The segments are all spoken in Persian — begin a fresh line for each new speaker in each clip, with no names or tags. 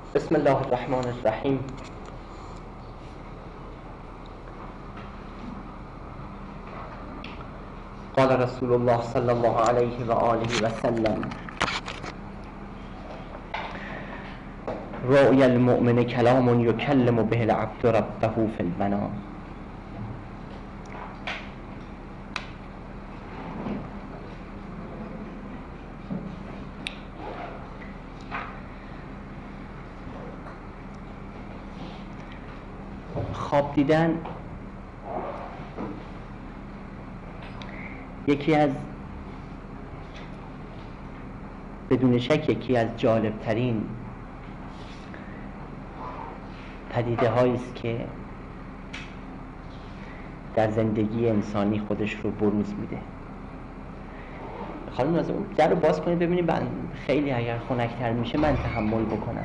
بسم الله الرحمن الرحیم. قال رسول الله صلی الله علیه و آله و سلم: رؤیا المؤمن کلام یکلم به العبد ربه فی المنام. خواب دیدن بدون شک یکی از جالبترین پدیده هایی است که در زندگی انسانی خودش رو بروز میده. خانم ناظم در رو باز کنید ببینید خیلی اگر خنک‌تر میشه من تحمل بکنم.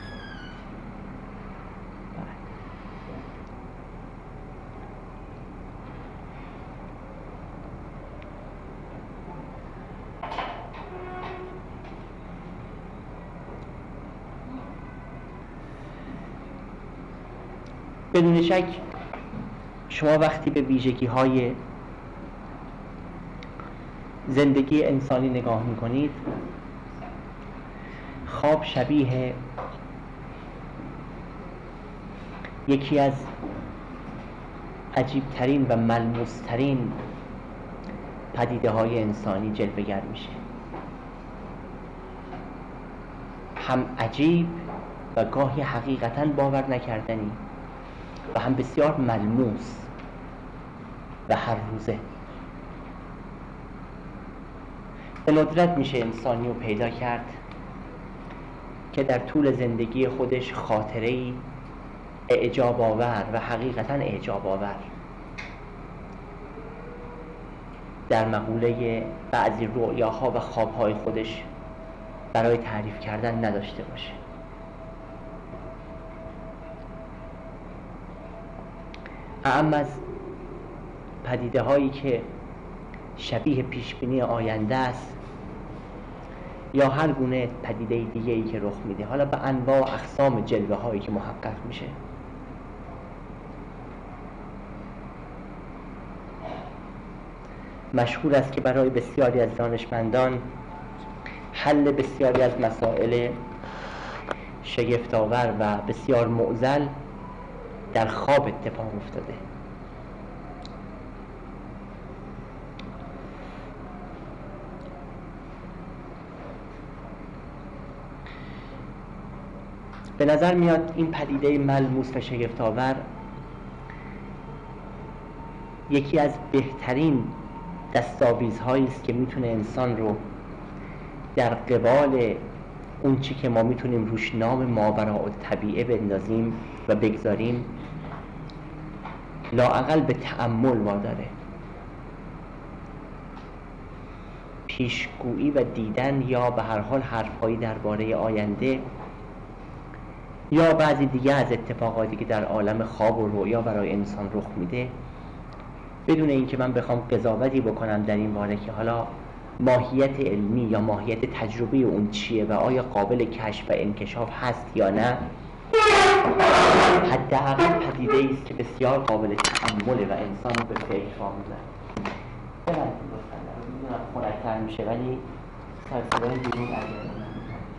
بدون شک شما وقتی به ویژگی‌های زندگی انسانی نگاه می‌کنید، خواب شبیه یکی از عجیب‌ترین و ملموس‌ترین پدیده‌های انسانی جلوه‌گر میشه. هم عجیب و گاهی حقیقتاً باور نکردنی و هم بسیار ملموس و هر روزه. به ندرت میشه انسانی رو پیدا کرد که در طول زندگی خودش خاطره‌ای اعجاب آور و حقیقتاً اعجاب آور در مقوله بعضی رؤیاها و خوابهای خودش برای تعریف کردن نداشته باشه. اعم از پدیده هایی که شبیه پیشبینی آینده است یا هر گونه پدیده دیگه ای که رخ میده، حالا به انواع و اقسام جلوه هایی که محقق میشه، مشهور است که برای بسیاری از دانشمندان حل بسیاری از مسائل شگفت‌آور و بسیار معضل در خواب اتفاق افتاده. به نظر میاد این پدیده ملموس و شگفت‌آور یکی از بهترین دستاویزهایی است که میتونه انسان رو در قبال اون چی که ما میتونیم روش نام ماوراءالطبیعه بندازیم و بگذاریم لااقل به تأمل واداره. پیشگویی و دیدن یا به هر حال حرفهایی درباره آینده یا بعضی دیگه از اتفاقاتی که در عالم خواب و رؤیا برای انسان رخ میده، بدون اینکه من بخوام قضاوتی بکنم در این باره که حالا ماهیت علمی یا ماهیت تجربی اون چیه و آیا قابل کشف و انکشاف هست یا نه، حداقل پدیده‌ای است که بسیار قابل تأمله و انسان رو به فکر وامی‌داره. ببینید لطفاً میدونم خنک‌تر میشه ولی سرصدای بیرون علیه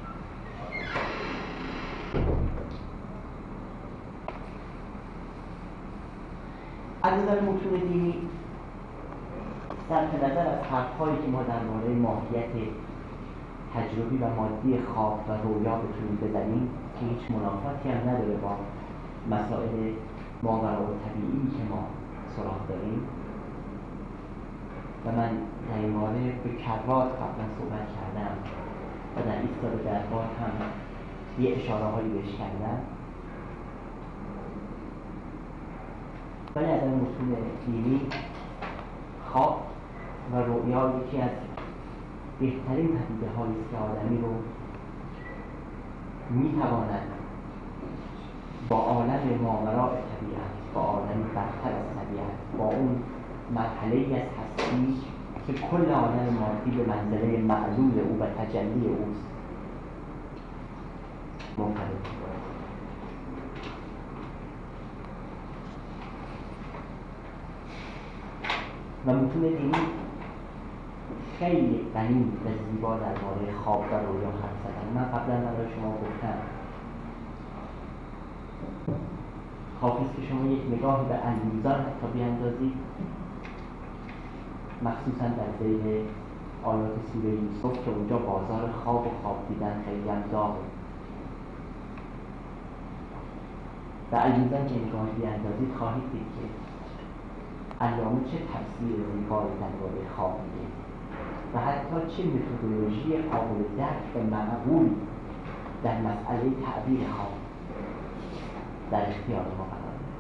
از نظر متون دینی صرف نظر از حرف‌هایی که ما درباره ماهیت تجربی و مادی خواب و رؤیا بتونیم بزنیم که هیچ منافاتی هم نداره با مسائل ماوراءالطبیعی که ما سراغ داریم و من در این باره به کرات قبلا صحبت کردم و در ایستاد دربار هم یه اشاره‌هایی بهش کردم، ولی از این متون دینی خواب و رؤیا یکی از بهترین پدیده‌هایی است که آدمی رو می‌تواند با عالم ماوراء طبیعت، با عالم برتر از طبیعت، با اون مرحله‌ای از هستی که کل عالم مادی به منزله معلول او و تجلی اوست منفرد. و متون دینی خیلی غنی و زیبا درباره خواب و رویا حرف زدن. من قبلا برای شما گفتم حافظ که شما یک نگاهی به المیزان حتی بیاندازید، مخصوصا در ذیل آیات سوره یوسف که اونجا بازار خواب و خواب دیدن خیلی هم داغه. و المیزان که نگاهی بیاندازید خواهید دید که علامه چه تفسیر زیبایی درباره خواب میده و حتی چه متدولوژی قابل درک و معقول در مسئله تعبیر خواب در اختیار ما قرار میده.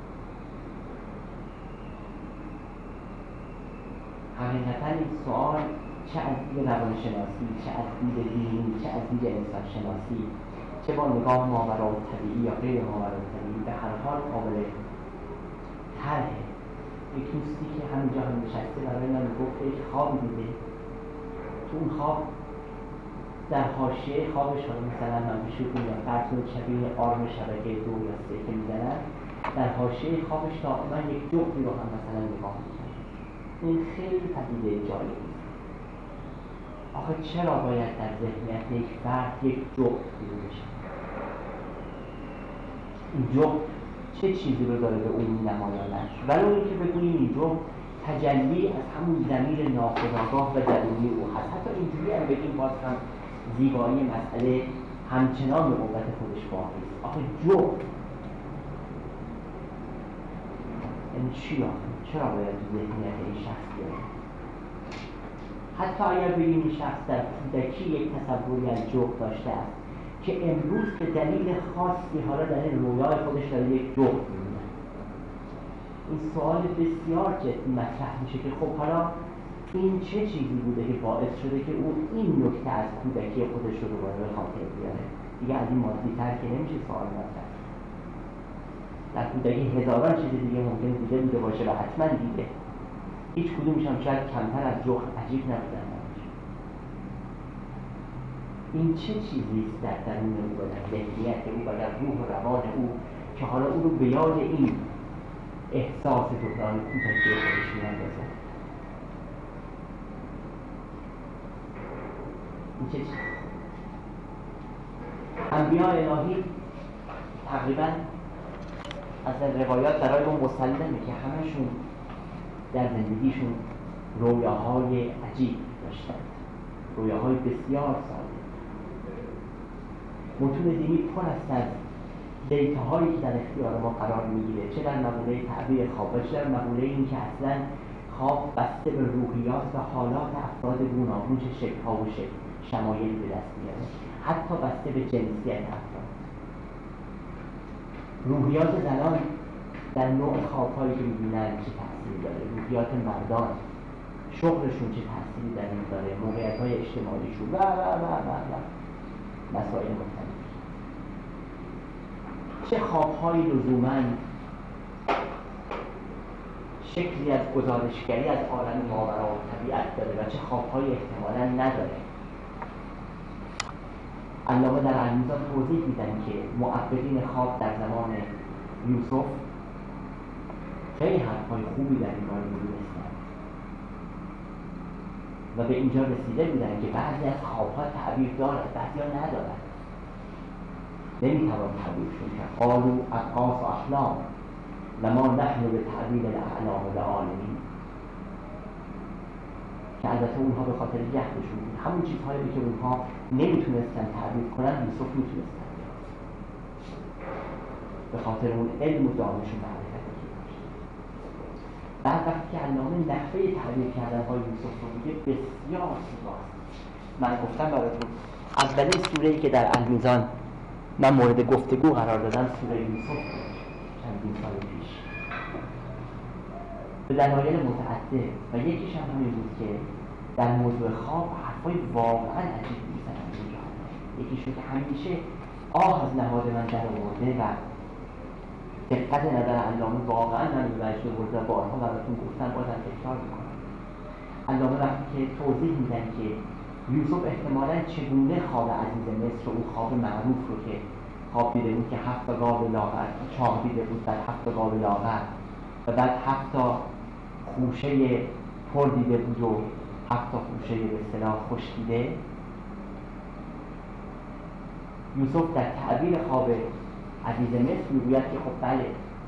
حقیقتا این سوال چه از دید روانشناسی، چه از دید دینی، چه از دید انسان شناسی، چه با نگاه ماورالطبیعی یا غیر ماورالطبیعی، به هر حال قابل طرحه. یک دوستی که همینجا هم نشسته برای من گفت یک خواب دیده، تو اون خواب در حاشیه خوابش مثلا من بشوف یا فرض کنید شبیه آرم شبکه 2 یا 3 که میزنن، در حاشیه خوابش دائما یک جغدی رو هم مثلا نگاه میکنه. این خیلی پدیده جالبی است. آخه چرا باید در ذهنیت یک فرد یک جغد دیده بشه؟ این جغد چه چیزی رو داره به اون نمایانش؟ ولو اینکه بگوییم این جغد تجلی از همون ضمیر ناخودآگاه و درونی او هست. حتی اینجوری هم بگیم باز هم زیبایی مسئله همچنان به قوت خودش باقی است. آخه جغد یعنی چی آخه؟ چرا باید تو ذهنیت این شخص بیاد؟ حتی اگر بگیم این شخص در کودکی یک تصوری از جغد داشته است که امروز به دلیل خاصی حالا در این رویای خودش داره یک جغد می‌بینه، این سوال بسیار جدی مطرح میشه که خب حالا این چه چیزی بوده که باعث شده که او این نکته از کودکی خودش رو دوباره به خاطر بیاره؟ دیگه از این مادی‌تر که نمیشه سوال مطرح. در کودکی هزاران چیز دیگه ممکن دیده بوده باشه و حتما دیده، هیچ کدومش هم شاید کمتر از جغد عجیب نبودن. این چه چیزی است در درون او و در ذهنیت او و در روح و روان او که حالا او رو به یاد این احساس دوران کودکی خودش می‌اندازه؟ این چه چیزی؟ انبیاء الهی تقریباً از روایات برای ما مسلمه که همشون در زندگیشون رویاهای عجیب داشتند، رویاهای بسیار ساده. متون دینی پر است از دیتاهایی که در اختیار ما قرار میگیره، چه در مقوله تعبیر خواب و چه در مقوله این که اصلا خواب بسته به روحیات و حالات افراد گوناگون چه شکل‌ها و شمایلی به دست میاره، حتی بسته به جنسیت افراد. روحیات زنان در نوع خواب‌هایی که می‌بینن چه تأثیری داره، روحیات مردان شغلشون چه تأثیری در این داره، موقعیت‌های اجتماعیشون و مسائل مختلف. چه خواب‌هایی لزوماً شکلی از گزارشگری از عالم ماورا و طبیعت داره و چه خواب‌هایی احتمالاً نداره. علامه در المیزان توضیح میدن که معبرین خواب در زمان یوسف خیلی حرف‌های خوبی در این باره می‌دونستن و به اینجا رسیده بودن که بعضی از خواب‌ها تعبیر دارد، بعضی‌ها ندارد، نمی‌توان تعبیرشون کرد. قالوا اضغاث احلام لما نحن به تعبیر الاحلام لعالمین، که البته اونها به خاطر جهلشون بود، همون چیزهایی که اونها نمیتونستن تعبیر کنن یوسف میتونستن، به خاطر اون علم و دانش و معرفتی که داشت. بعد وقتی که علامه نحوه تعبیر کردن های یوسف رو میگه بسیار زیباست. من گفتم براتون اولین سوره‌ای که در المیزان من مورد گفتگو قرار دادم سوره یوسف چندین سال پیش به دلایل متعدد و یکیش هم همین بود که در موضوع خواب حرفای واقعا عجیب میزنن اینجا. یکیش رو که همیشه آه از نهاد من در آورده و دقت نظر علامه واقعا من به وجد برده و بارها براتون گفتن، بازم تکرار میکنم. علامه وقتی که توضیح میدن که یوسف احتمالاً چگونه خواب عزیز مصر و اون خواب معروف رو که خواب دیده بود که 7 گاو لاغر چاق دیده بود، بعد 7 گاو لاغر و بعد 7 خوشه پر دیده بود و 7 خوشه به اصطلاح خوش دیده. یوسف در تعبیر خواب عزیز مصر میگوید که خب بله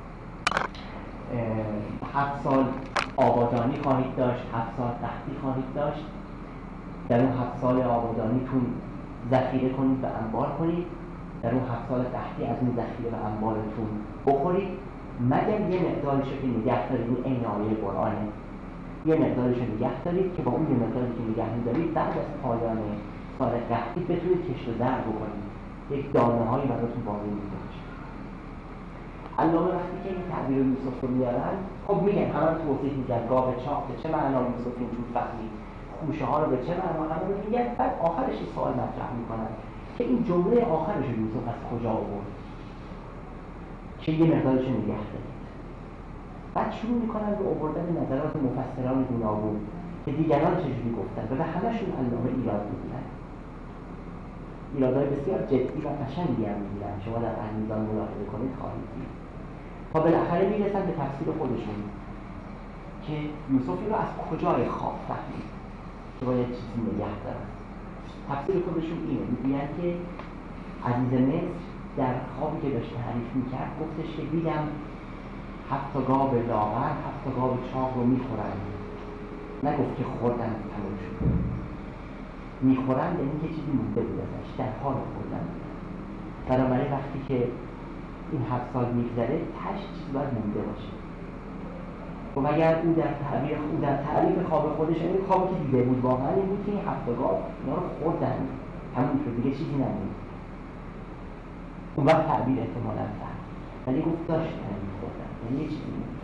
7 سال آبادانی خواهید داشت، 7 سال قحطی خواهید داشت. در اون 7 سال آبادانیتون ذخیره کنید و انبار کنید، در اون 7 سال قحطی از اون ذخیره و انبارتون بخورید، مگر یه مقدارش رو که نگه دارید، این عین آیه قرآنه، یه مقدارش رو نگه دارید که با اون یه مقداری که نگه می‌دارید بعد از پایان سال قحطی بتونید کشت و زرع بکنید، یک دانه‌هایی براتون باقی مونده باشه. علامه وقتی که این تعبیر یوسف رو میارن، خب میگن همه توضیح میدن گاو چاق به چه معنا یوسف اینجور فهمید، خوشه ها رو به چه معنا، همه رو میگن. بعد آخرش این سوال مطرح میکنن که این جمله آخرش یوسف از کجا آورد که یه مقدارش نگه دارید. بعد شروع میکنن به آوردن نظرات مفسران گوناگون که دیگران چجوری گفتن و به همشون علامه ایراد میگیرن، ایرادهای بسیار جدی و قشنگی هم میگیرن، شما در المیزان ملاحظه کنید خواهید دید. تا بالاخره میرسن به تفسیر خودشون که یوسف رو از کجای خواب فهمید که باید چیزی نگه دارن. تفسیر خودشون اینه، میگویند که عزیز مصر در خوابی که داشت تعریف میکرد گفتش که دیدم 7 گاو لاغر 7 گاو چاق رو میخورن، نگفت که خوردن تموم شد. میخورن یعنی که چیزی مونده بود ازش، در حال خوردن. بنابراین وقتی که این 7 سال میگذره تاش چیزی باید مونده باشه. و اگر او در تعریف خواب خودش، این خوابی که دیده بود واقعا این بود که این 7 گاو اینا رو خوردن، تموم شد، دیگه چیزی نموند. اون وقت تعبیر احتمالاً فهم، ولی گفت داشتن میخوردن، یعنی یه چیزی موند.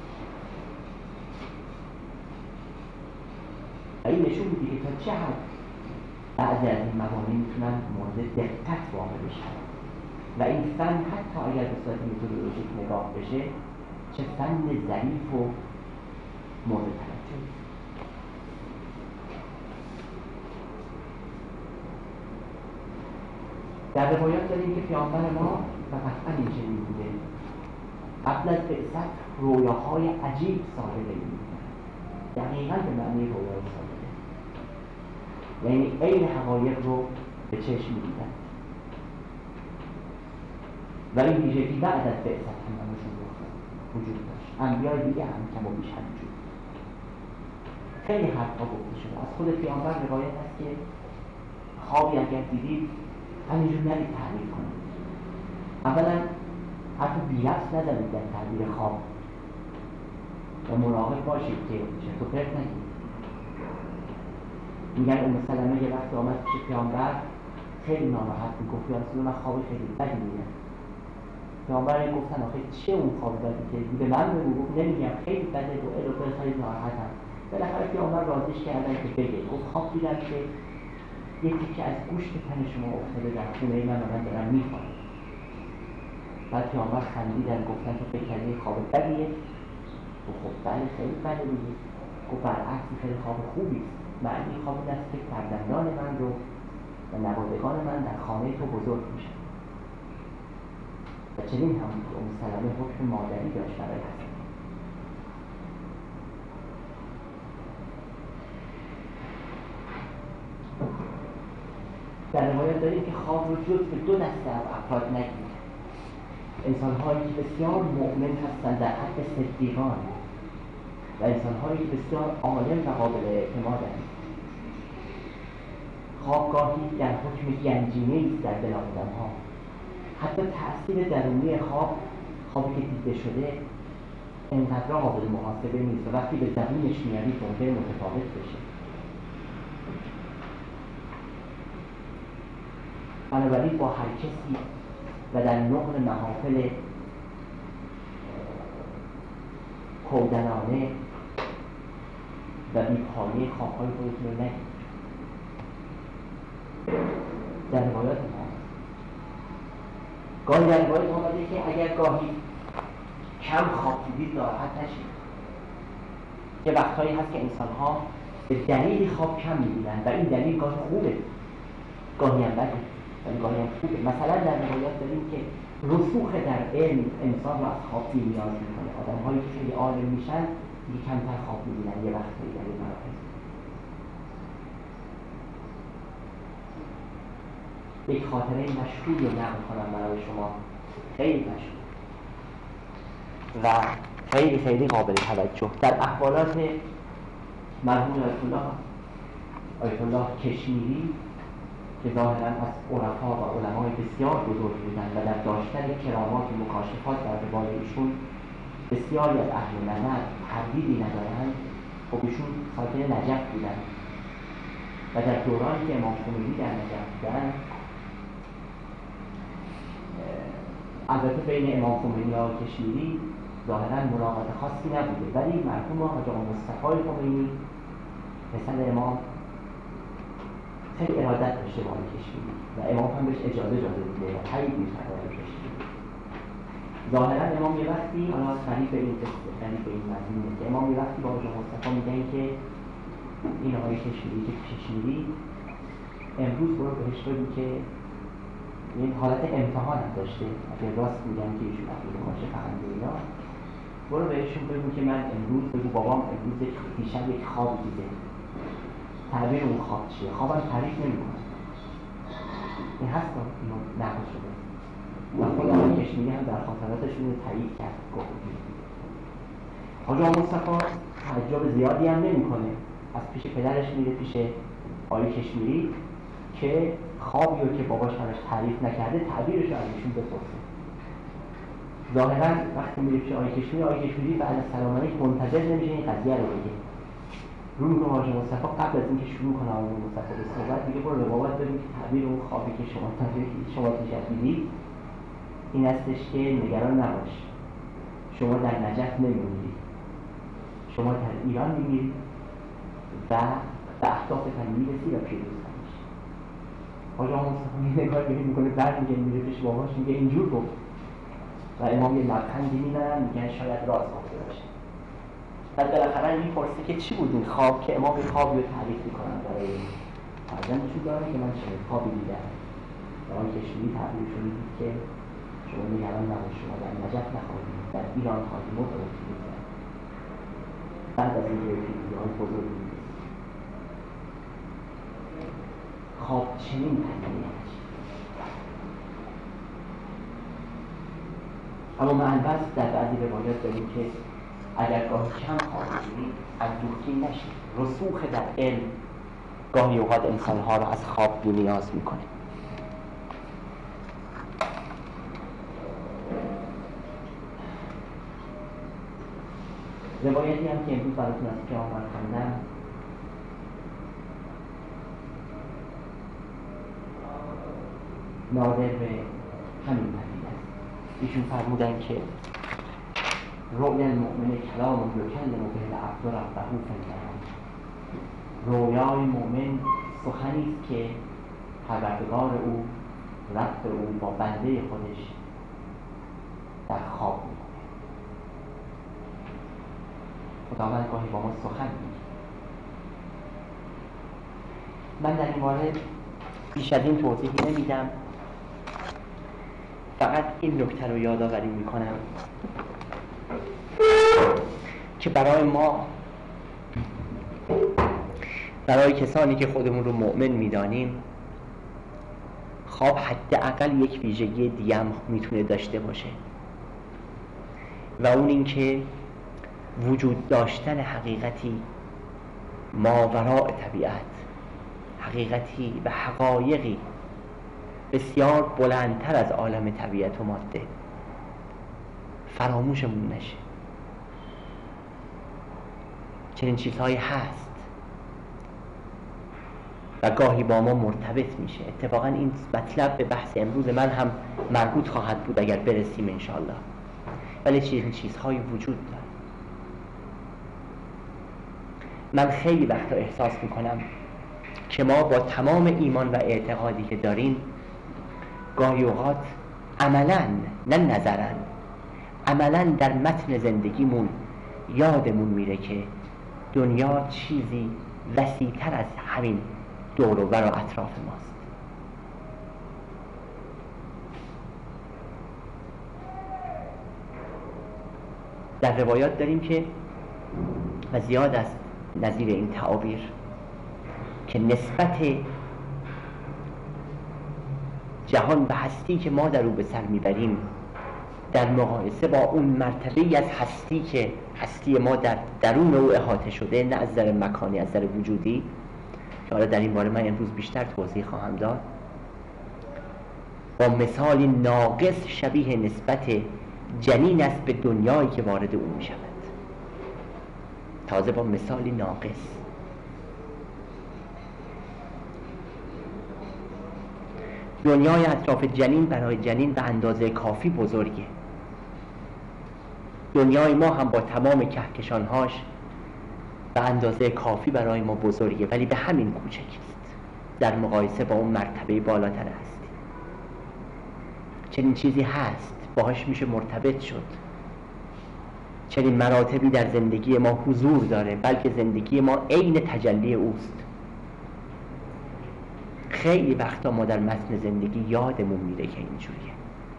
و این نشون میده که تا چه حد بعضی از این موانع میتونن مورد دقت واقع بشن و این فن حتی اگر به صورت متدولوژیک نگاه بشه چه فن ظریف و مورد توجه. در روایات داریم که پیامبر ما و قطعا این چنین بوده قبل از بعثت رویاهای عجیب صادقه می‌کرد، دقیقاً به معنی رویای صادقه، یعنی عین حقایق رو به چشم می‌دیدند و این ویژگی بعد از بعثت هم همشون وجود داشت. انبیای دیگه هم کم و بیش همینجور. خیلی حرفا گفته شده، از خود پیامبر روایت هست که خوابی اگر دیدید همینجور نرید تعبیر کنید. اولا حرف بی‌لفظ نزنید در تعبیر خواب و مراقب باشید که چرت و پرت نگید. میگن ام سلمه یه وقت آمد پیش پیامبر خیلی ناراحت میگفت یا رسول الله من خواب خیلی بدی میدم. پیامبر گفتن آخه چه اون خواب بدی که به من بگو؟ گفت نمیگم خیلی بده و الهی خیلی ناراحتم. بالاخره پیامبر راضیش کردن که بگه. گفت خواب دیدم که یه تیکه از گوشت تن شما افتاده در خونه من و من دارم میخوام. بعد پیامبر خندیدن گفتن تو فکر کردی خواب بدیه؟ گفت خب بله خیلی بده دیگه. گفت برعکس خیلی خواب خوبی است، معنی خواب این است که فرزندان من رو و نوادگان من در خانه تو بزرگ میشن. و چنین هم بود که ام سلمه حکم مادری داشت برای حسن. در روایت داریم که خواب رو جز به 2 دسته از افراد نگیرید. انسان‌هایی که بسیار مؤمن هستند در حد صدیقان و انسان‌هایی که بسیار عالم و قابل اعتمادند. خواب گاهی در حکم گنجینه‌ای است در دل آدم‌ها. حتی تأثیر درونی خوابی که دیده شده اینقدر قابل محاسبه نیست و وقتی به زمینش میارید ممکنه متفاوت بشه. بنابراین با هر کسی و در نقل محافل کودنانه و بی‌پایه خواب‌های خودتون رو نگید. در روایات ما گاهی در روایات آمده که اگر گاهی کم خواب دیدید ناراحت نشید. یه وقتهایی هست که انسان‌ها به دلیل خواب کم می‌بینن و این دلیل گاهی خوبه گاهی هم بده ولی گاهی هم خوبه. مثلا در روایات داریم که رسوخ در علم انسان رو از خواب بی‌نیاز می‌کنه. آدم‌هایی که خیلی عالم میشن دیگه کمتر خواب می‌بینن یه وقتایی در این مراحل. یک خاطره مشهوری رو نقل کنم برای شما، خیلی مشهور و خیلی خیلی قابل توجه. در احوالات مرحوم آیت الله کشمیری که ظاهراً از عرفا و علمای بسیار بزرگ بودند و در داشتن کرامات و مکاشفات در قبال ایشون بسیاری از اهل نظر تردیدی ندارند. خب ایشون ساکن نجف بودند و در دورانی که امام خمینی در نجف بودند، البته بین امام خمینی و کشمیری ظاهراً ملاقات خاصی نبوده، ولی مرحوم حاج آقا مصطفی خمینی پسر امام خیلی ارادت داشته با کشمیری و امام هم بهش اجازه داده بوده و تایید می‌کرده کشمیری. ظاهراً امام یه وقتی، حالا قریب به این قصه، قریب به این مضمونه که امام یه وقتی با حاج آقا مصطفی میگن که این آقای کشمیری امروز برو بهش بگو که این حالت امتحان هم داشته، اگر راست میگن که ایشون اهل مکاشفه‌اند اینا، برو بهشون بگو که من امروز، بگو بابام امروز دیشب یک خواب دیده. تعبیر اون خواب چیه؟ خوابم تعریف نمی‌کنه. این هست اینو نقل شده و خود آقای کشمیری هم در خاطراتشون رو تایید کرد. حاج آقا مصطفی تعجب زیادی هم نمی‌کنه، از پیش پدرش میره پیش آقای کشمیری که خوابی رو که باباش براش تعریف نکرده تعبیرش رو از ایشون بپرسه. ظاهراً وقتی میره پیش آقای کشمیری بعد از سلام علیک منتظر نمیشه این قضیه رو بگه. رو میکنه حاج مصطفی قبل از اینکه شروع کنه حاج مصطفی به صحبت دیگه برو به بابات بگو که تعبیر اون خوابی که شما دیدید این هستش که نگران نباش، شما در نجف نمی‌میری، شما در ایران می‌میری و به اهدافتان میرسی و پیروز میشی. حاج مصطفی نگاه میکنه برمیگرده میره پیش باباش میگه اینجور گفت و امام یه لبخندی میزنن میگن شاید راست گفته باشه. بعد بالاخره میپرسه که چی بود این خواب که امام خوابی رو تعریف میکنن برای فرزندشون داره که من چنین خوابی دیدم. آقای کشمیری تعبیرشون دید که شما نگران نباش، شما در نجف نخواهید، در ایران خواهید مرد و پیروز. بعد از اینکه پیروزی‌های بزرگی خواب چنین تعبیری. اما معلبس در بعضی روایات داریم که اگر گاهی کم خواب ببینید اندوهگین نشید. رسوخ در علم گاهی اوقات انسانها را از خواب بی نیاز میکنه. روایتی هم که امروز براتون از که آمد خوندم نادر به همین پدید است. ایشون فرمودن که رؤیا المؤمن کلام یکلم به العبد ربه فی المنام. رویای مؤمن سخنی است که پروردگار او، رب او با بنده خودش در خواب میکنه. خداوند گاهی با ما سخن میگه. من در این مورد بیش از این توضیحی نمیدم، فقط این نکته رو یادآوری میکنم که برای ما، برای کسانی که خودمون رو مؤمن میدانیم، خواب حداقل یک ویژگی دیگه هم میتونه داشته باشه و اون این که وجود داشتن حقیقتی ماوراء طبیعت، حقیقتی و حقایقی بسیار بلندتر از عالم طبیعت و ماده فراموشمون نشه. چنین چیزهایی هست و گاهی با ما مرتبط میشه. اتفاقا این مطلب به بحث امروز من هم مربوط خواهد بود اگر برسیم انشاءالله. ولی چنین چیزهایی وجود داره. من خیلی وقتا احساس میکنم که ما با تمام ایمان و اعتقادی که داریم گاهی اوقات عملاً، نه نظراً، عملاً در متن زندگیمون یادمون میره که دنیا چیزی وسیع‌تر از همین دور و بر و اطراف ماست. در روایات داریم که و زیاد است نظیر این تعابیر که نسبت جهان به هستی که ما در او به سر میبریم در مقایسه با اون مرتبه‌ای از هستی که هستی ما در درون او احاطه شده، نه از نظر مکانی، از نظر وجودی، که حالا در این باره من امروز بیشتر توضیح خواهم داد، با مثالی ناقص شبیه نسبت جنین است به دنیایی که وارد او می شود. تازه با مثالی ناقص. دنیای اطراف جنین برای جنین به اندازه کافی بزرگه. دنیای ما هم با تمام کهکشانهاش به اندازه کافی برای ما بزرگه، ولی به همین کوچکیست در مقایسه با اون مرتبه بالاتر هستی. چنین چیزی هست، باهاش میشه مرتبط شد. چنین مراتبی در زندگی ما حضور داره، بلکه زندگی ما عین تجلی اوست. خیلی وقتا ما در متن زندگی یادمون میره که اینجوریه.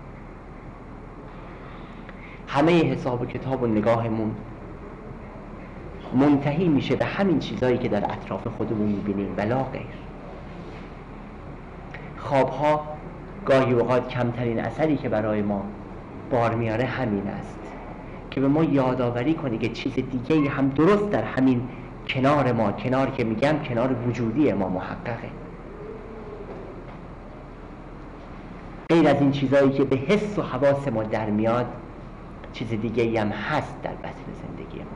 همه حساب و کتاب و نگاهمون منتهی میشه به همین چیزایی که در اطراف خودمون میبینیم ولا غیر. خوابها گاهی اوقات کمترین اثری که برای ما بار میاره همین است که به ما یادآوری کنه که چیز دیگه‌ای هم درست در همین کنار ما، کنار که میگم کنار وجودی ما محققه. غیر از این چیزایی که به حس و حواس ما در میاد، چیز دیگه‌ای هم هست در بطن زندگی ما.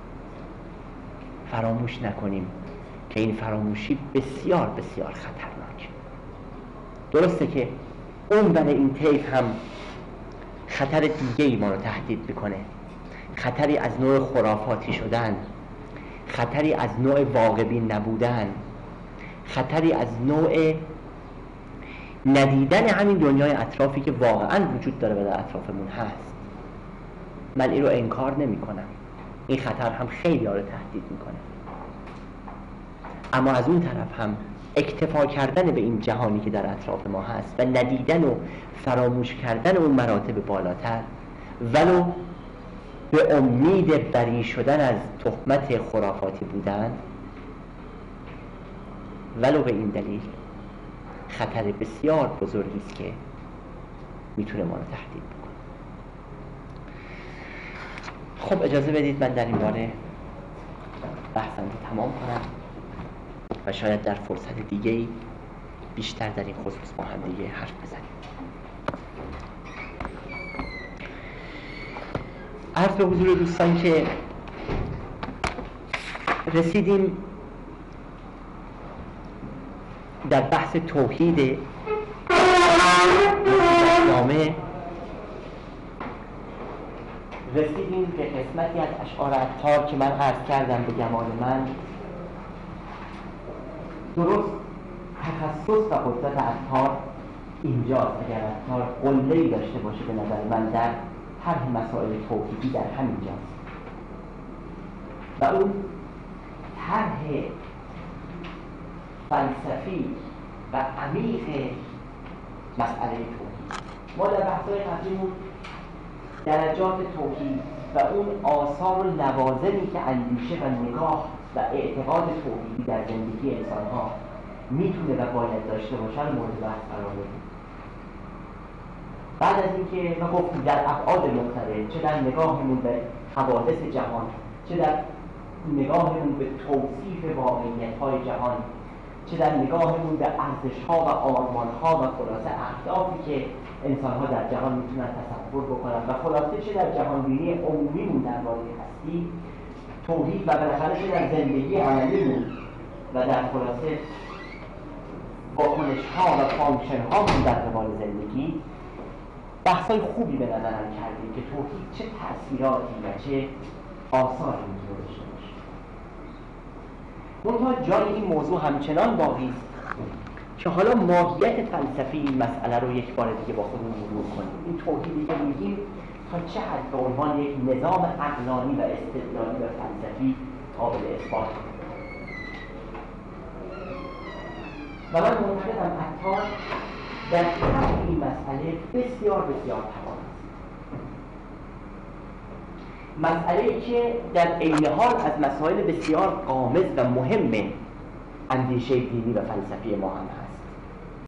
فراموش نکنیم که این فراموشی بسیار بسیار خطرناکه. درسته که اون برای این طیف هم خطر دیگه‌ای ما رو تهدید میکنه، خطری از نوع خرافاتی شدن، خطری از نوع واقع‌بین نبودن، خطری از نوع ندیدن همین دنیای اطرافی که واقعا وجود داره و در اطرافمون هست. من این رو انکار نمی کنم، این خطر هم خیلی ها رو تهدید میکنه، اما از اون طرف هم اکتفا کردن به این جهانی که در اطراف ما هست و ندیدن و فراموش کردن اون مراتب بالاتر، ولو به امید بری شدن از تهمت خرافاتی بودن، ولو به این دلیل خطر بسیار بزرگی است که میتونه ما رو تهدید بکنه. خب اجازه بدید من در این باره بحثم رو تمام کنم و شاید در فرصت دیگه‌ای بیشتر در این خصوص با هم دیگه حرف بزنیم. عرض به حضور دوستان که رسیدیم در بحث توحید نامه، رسیدیم به قسمتی از اشعار عطار که من عرض کردم به گمان من درست تخصص و قدرت عطار اینجاست. اگر عطار قله‌ای داشته باشه به نظر من در طرح مسائل توحیدی در همین جاست و اون طرح فلسفی و عمیق مسئله توحید. ما در بحث‌های قبلیمون درجات توحید و اون آثار و لوازمی که اندیشه و نگاه و اعتقاد توحیدی در زندگی انسان‌ها میتونه و باید داشته باشن مورد بحث قرار دادیم. بعد از اینکه ما گفتیم در ابعاد مختلف، چه در نگاهمون به حوادث جهان، چه در نگاهمون به توصیف واقعیت‌های جهان، چه در نگاهمون به ارزش‌ها و آرمان‌ها و خلاصه اهدافی که انسان‌ها در جهان میتونن تصور بکنن و خلاصه چه در جهانبینی عمومیمون درباره هستی، توحید و بالاخره چه در زندگی عملیمون و در خلاصه واکنش‌ها و فانکشن‌هامون در قبال زندگی، بحث‌های خوبی به نظرم کردیم که توحید چه تأثیراتی و چه آثاری میتونه داشته باشه. منتها جای این موضوع همچنان باقی است که حالا ماهیت فلسفی این مسئله رو یک بار دیگه با خودمون مرور کنیم. این توحیدی که میگیم تا چه حد به عنوان یک نظام عقلانی و استدلالی و فلسفی قابل اثبات و من معتقدم عطار در طرح این مسئله بسیار بسیار توان است. مسئله‌ای که در عین حال از مسائل بسیار غامض و مهم اندیشه دینی و فلسفی ما هم هست.